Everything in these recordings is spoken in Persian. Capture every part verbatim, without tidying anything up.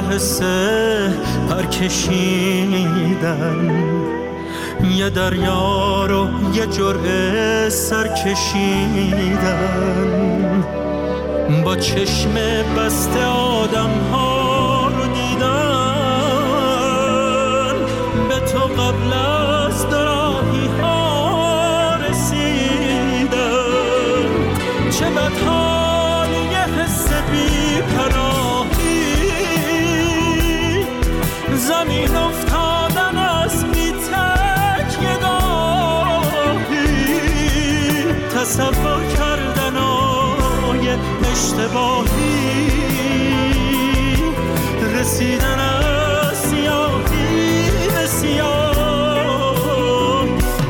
حسه پر کشیدن، یه دریا رو یه جرعه سر کشیدن، با چشم بسته آدم ها رو دیدن، به تو قبل از دراهی ها رسیدن. چه بدحال یه حس بی پناهی، زمین افتادن از بی تکیه گاهی، تصور کردن آی اشتباهی، رسیدن از سیاهی به سیاه.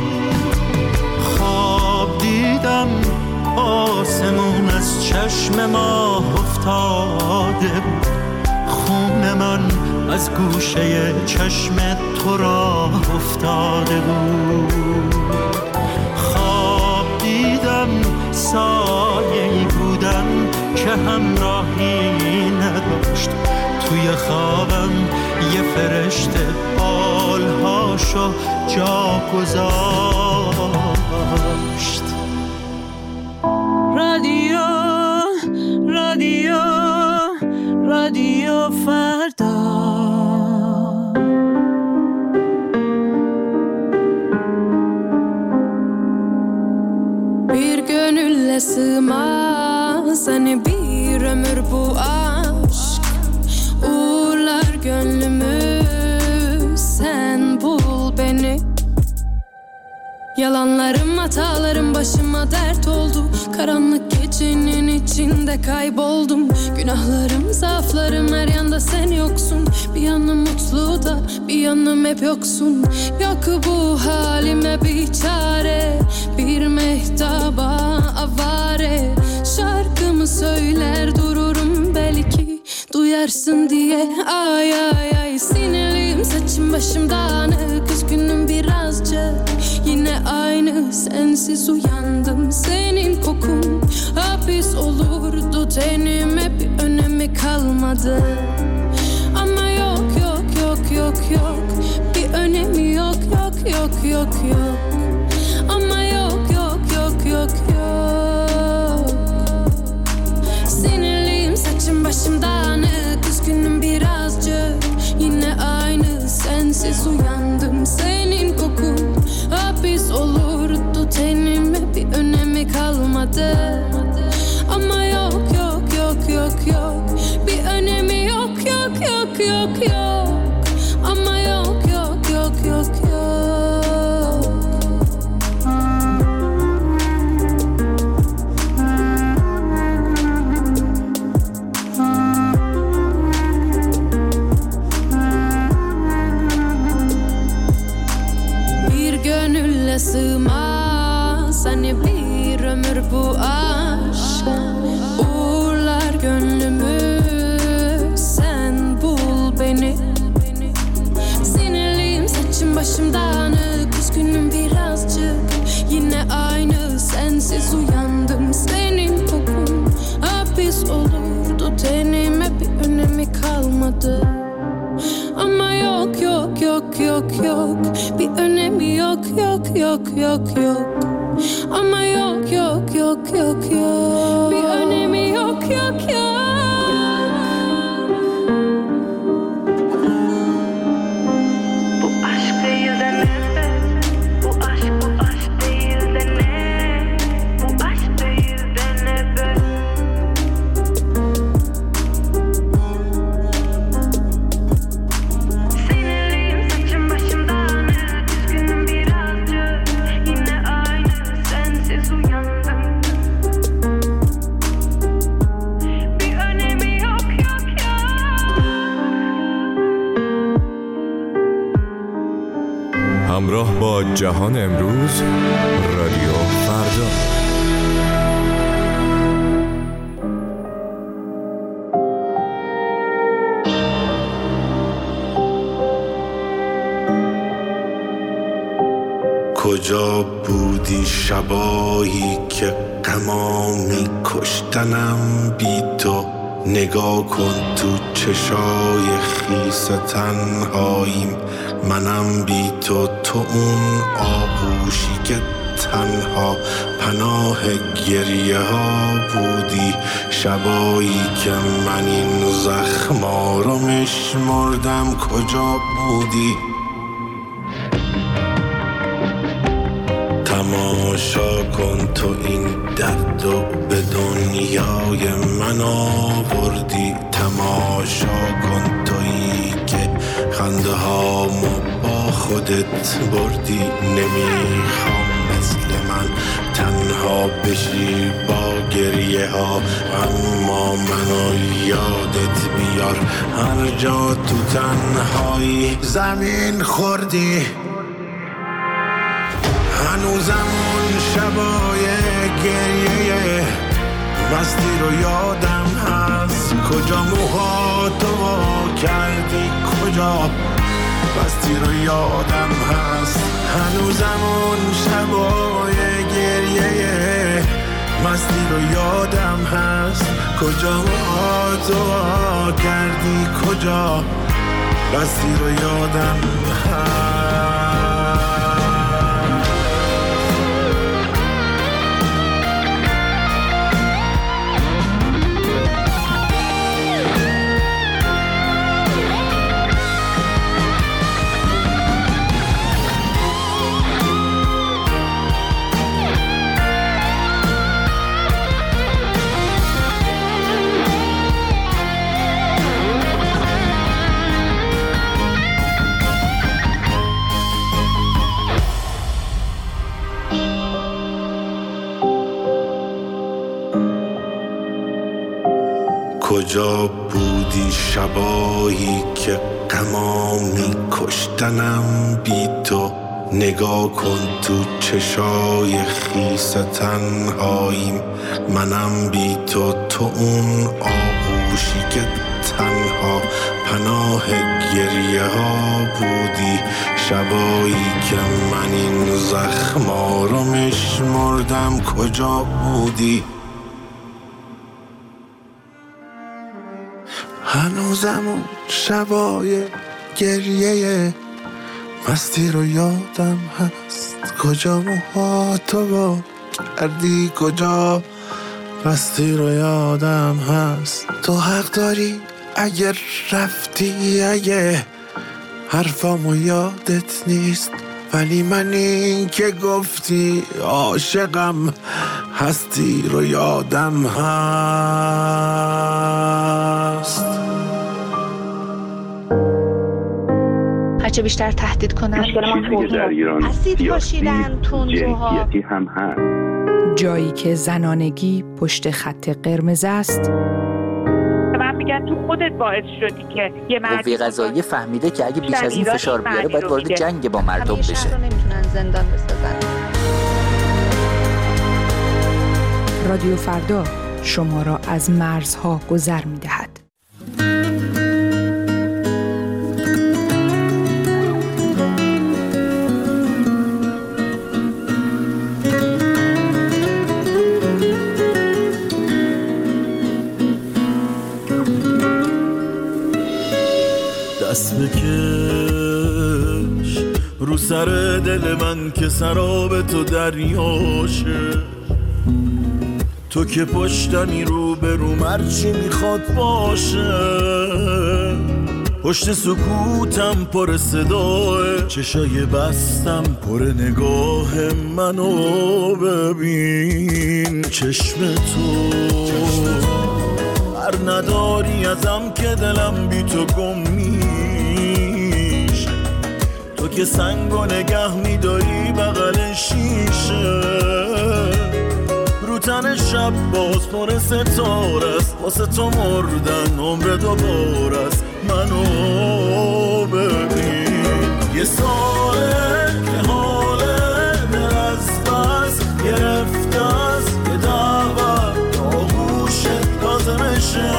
خواب دیدم آسمون از چشم ماه افتاده بود، خون من از گوشه چشم تو راه افتاده بود. خواب دیدم سایه‌ای بودم که همراهی نداشت، توی خوابم یه فرشته بالهاشو جا گذاشت. رادیو رادیو رادیو فردا. Bir gönülle sığmaz hani bir ömür bu aşk, uğurlar gönlümü sen bul beni. Yalanlarım, hatalarım başıma dert oldu, karanlık gecenin içinde kayboldum. Günahlarım, zaaflarım, her yanda sen yoksun. Bir yanım mutlu da bir yanım hep yoksun. Yok bu halime bir çare, bir mehtaba avare. Şarkımı söyler dururum belki duyarsın diye. Ay ay ay sinirliyim, saçım başım dağınık, üzgünüm birazcık. Yine aynı sensiz uyandım, senin kokun hapis olurdu tenime, bir önemi kalmadı. Ama yok yok yok yok yok, bir önemi yok yok yok yok yok. Ama yok yok yok yok yok. Sinirliyim, saçım başım dağınık, üzgünüm birazcık. Yine aynı sensiz uyandım, senin kokun hapis olurdu tenime, bir önemi kalmadı. Ama yok yok yok yok yok, bir önemi yok yok yok yok yok. Ama yok yok yok yok yok. Sığmaz hani bir ömür bu aşk, uğurlar gönlümü sen bul beni. Sinirliyim, saçım başım dağınık, üzgünüm birazcık. Yine aynı sensiz uyandım, senin kokun hapis olurdu tenime, bir önemi kalmadı. Ama yok yok yok yok yok, bir önemi yok yok yok yok yok. Ama yok yok yok yok yok, bir önemi yok yok yok. Bu aşk değil de ne? Bu aşk bu aşk değil de ne? Bu aşk değil de ne be? همراه با جهان امروز، رادیو فردا. کجا بودی شبایی که غما می کشتنم بی تو، نگاه کن تو چشای خیس تنهاییم، منم بی تو، تو اون آغوشی که تنها پناه گریه ها بودی، شبایی که من این زخما رو میشمردم کجا بودی؟ تماشا کن تو این درد و به دنیای من آوردی، تماشا کن تویی که خنده هامو با خودت بردی. نمیخوام مثل من تنها بشی با گریه ها، اما منو یادت بیار هر جا تو تنهایی زمین خوردی. هنوزم اون شبای گریه مستی رو یادم هست، کجا موهاتو کردی، کجا مستی رو یادم هست. هنوزم اون شبای گریه مستی رو یادم هست، کجا موهاتو کردی، کجا مستی رو یادم هست. کجا بودی شبایی که غما می کشتنم بی تو؟ نگاه کن تو چشای خیس تنهاییم، منم بی تو، تو اون آغوشی که تنها پناه گریه ها بودی، شبایی که من این زخما رو میشمردم کجا بودی؟ هنوزم اون شبای گریه مستی رو یادم هست، کجا موهاتو با کردی، کجا مستی رو یادم هست. تو حق داری اگر رفتی، اگه حرفامو یادت نیست، ولی من این که گفتی عاشقم هستی رو یادم هست. هرچه بیشتر تهدید کنن چیزی در ایران اسید پاشیدن تندروها هم هست. جایی که زنانگی پشت خط قرمز است، من میگن تو خودت باعث شدی که یه مردی قوه قضاییه فهمیده که اگه بیش از این فشار بیاره باید وارد جنگ با مردم بشه. شهر رو نمیتونن زندان بسازن. رادیو فردا شما را از مرزها گذر می‌دهد. دست بکش رو سر دل من که سراب تو دریاشه، تو که پشتمی رو به رو مرچی میخواد باشه، پشت سکوتم پر صداه، چشای بستم پر نگاه منو ببین، چشم تو هر نداری ازم که دلم بی تو گم میشه، تو که سنگو نگه میداری بغل شیشه، رو تن شب باز پر ستاره است، واسه تو مردن عمر دوباره است، منو ببین یه ساله که حاله دل از بس گرفته است، یه دعوت آغوشت لازمشه،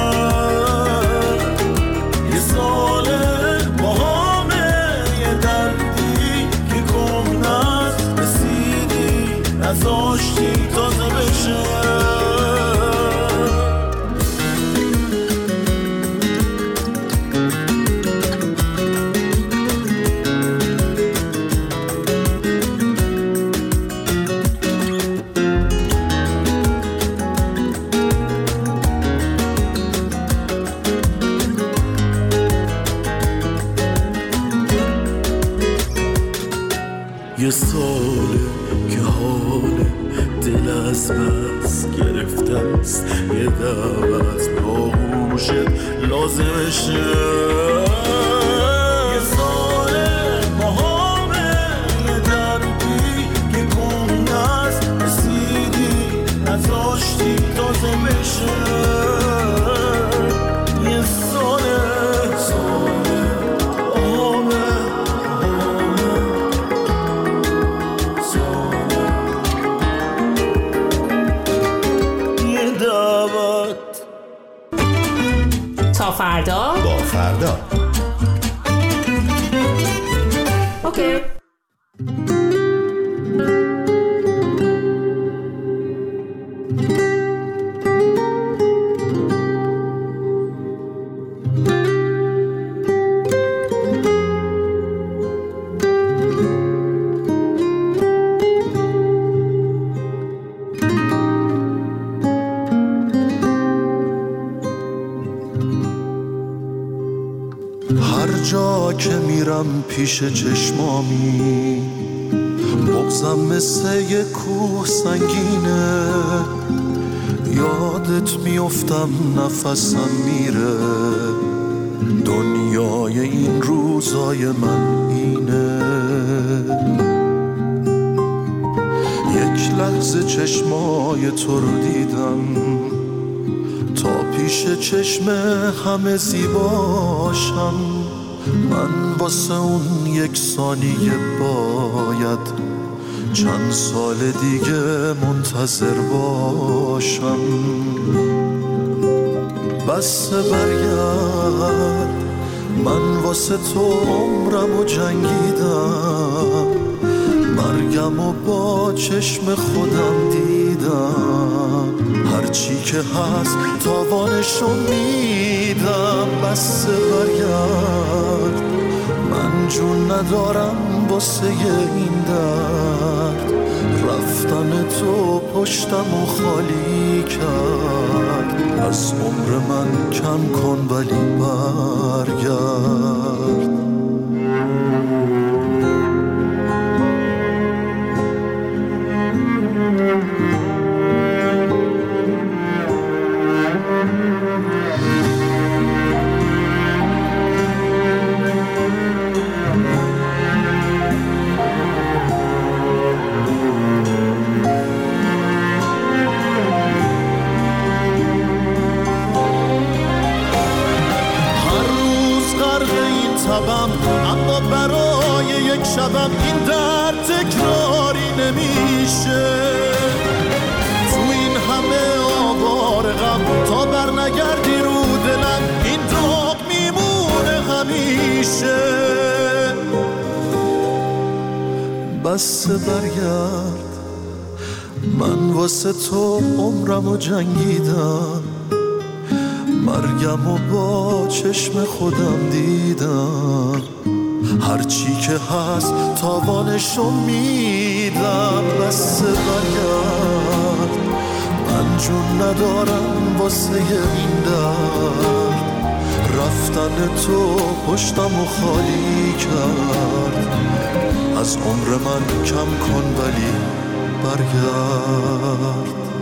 یه ساله با همه یه دردی که گم نست رسیدی نزاشتی تازه بشه. یه ساله که حال دل از بس گرفته است، یه دعوت به آغوشت لازمشه. یه ساله با همه یه دردی که کنده است، رسیدی نذاشتی تازه بشه. یه ساله ساله همه تا فردا با فردا. اوکی. که میرم پیش چشمامی، بغضم مثل یه کوه سنگینه، یادت میافتم نفسم میره، دنیای این روزای من اینه. یک لحظه چشمای تو رو دیدم، تا پیش چشم همه زیباشم. من واسه اون یک ثانیه باید چند سال دیگه منتظر باشم. بس برگرد، من واسه تو عمرم و جنگیدم، مرگم و با چشم خودم دیدم، هرچی که هست تاوانشو میدم. بس برگرد، من جون ندارم واسه این درد، رفتن تو پشتم و خالی کرد. از عمر من کم کن ولی برگرد. اما برای یک شبم این درد تکراری نمیشه. تو این همه آوار غم تا بر نگردی رو دلم، این داغ میمونه همیشه. بس برگرد، من واسه تو عمرمو جنگیدم، مرگم و با چشم خودم دیدم، هرچی که هست تاوانشو میدم. بس برگرد، من جون ندارم واسه این درد، رفتن تو پشتم و خالی کرد. از عمر من کم کن ولی برگرد.